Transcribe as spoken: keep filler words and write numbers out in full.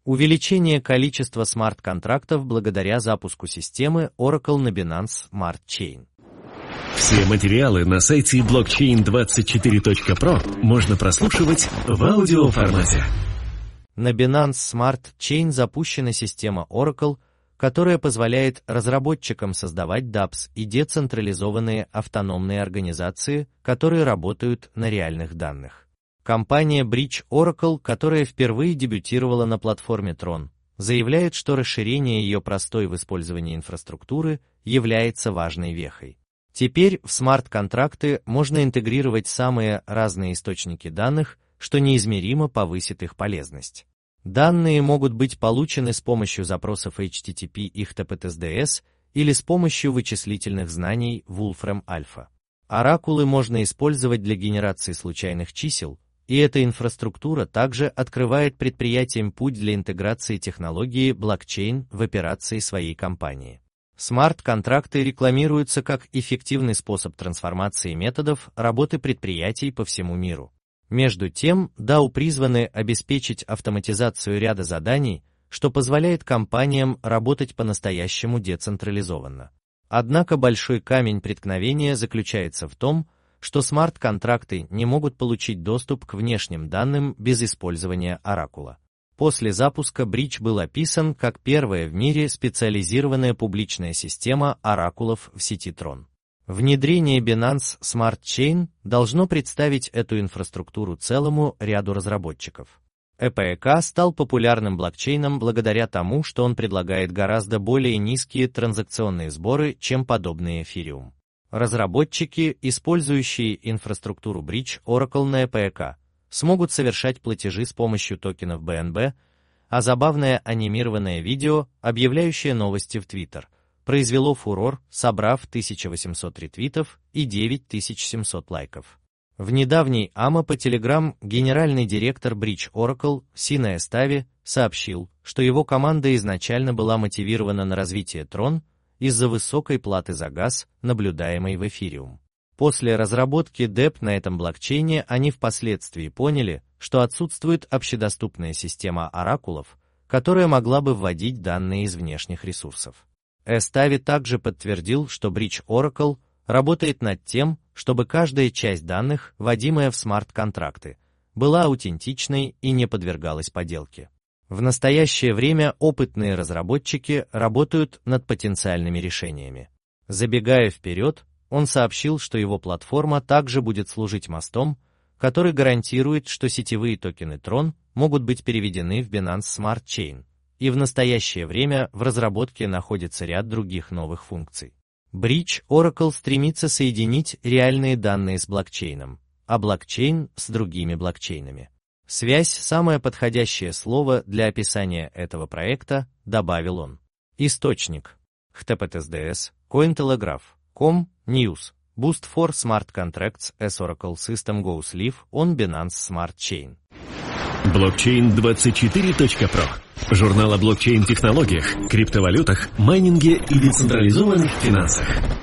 Увеличение количества смарт-контрактов благодаря запуску системы Oracle на Binance Smart Chain. Все материалы на сайте блокчейн двадцать четыре точка про можно прослушивать в аудиоформате. На Binance Smart Chain запущена система Oracle, которая позволяет разработчикам создавать дапс и децентрализованные автономные организации, которые работают на реальных данных. Компания Bridge Oracle, которая впервые дебютировала на платформе Tron, заявляет, что расширение ее простой в использовании инфраструктуры является важной вехой. Теперь в смарт-контракты можно интегрировать самые разные источники данных, что неизмеримо повысит их полезность. Данные могут быть получены с помощью запросов эйч ти ти пи и эйч ти ти пи эс ди эс или с помощью вычислительных знаний Wolfram Alpha. Оракулы можно использовать для генерации случайных чисел, и эта инфраструктура также открывает предприятиям путь для интеграции технологии блокчейн в операции своей компании. Смарт-контракты рекламируются как эффективный способ трансформации методов работы предприятий по всему миру. Между тем, дао призваны обеспечить автоматизацию ряда заданий, что позволяет компаниям работать по-настоящему децентрализованно. Однако большой камень преткновения заключается в том, что смарт-контракты не могут получить доступ к внешним данным без использования оракула. После запуска Bridge был описан как первая в мире специализированная публичная система оракулов в сети Tron. Внедрение Binance Smart Chain должно представить эту инфраструктуру целому ряду разработчиков. и пи кей стал популярным блокчейном благодаря тому, что он предлагает гораздо более низкие транзакционные сборы, чем подобные Ethereum. Разработчики, использующие инфраструктуру Bridge Oracle на и пи кей, смогут совершать платежи с помощью токенов би эн би, а забавное анимированное видео, объявляющее новости в Twitter, произвело фурор, собрав тысячу восемьсот ретвитов и девять тысяч семьсот лайков. В недавней эй эм о по Telegram генеральный директор Bridge Oracle Сина Эстави сообщил, что его команда изначально была мотивирована на развитие Tron из-за высокой платы за газ, наблюдаемой в Ethereum. После разработки дэп на этом блокчейне они впоследствии поняли, что отсутствует общедоступная система оракулов, которая могла бы вводить данные из внешних ресурсов. Эстави также подтвердил, что Bridge Oracle работает над тем, чтобы каждая часть данных, вводимая в смарт-контракты, была аутентичной и не подвергалась подделке. В настоящее время опытные разработчики работают над потенциальными решениями. Забегая вперед, он сообщил, что его платформа также будет служить мостом, который гарантирует, что сетевые токены Tron могут быть переведены в Binance Smart Chain, и в настоящее время в разработке находится ряд других новых функций. Bridge Oracle стремится соединить реальные данные с блокчейном, а блокчейн с другими блокчейнами. Связь – самое подходящее слово для описания этого проекта, добавил он. Источник. эйч ти ти пи эс ди эс, Cointelegraph, com, News, Boost for Smart Contracts as Oracle System Goes Live on Binance Smart Chain. блокчейн двадцать четыре точка про. Журнал о блокчейн-технологиях, криптовалютах, майнинге и децентрализованных финансах.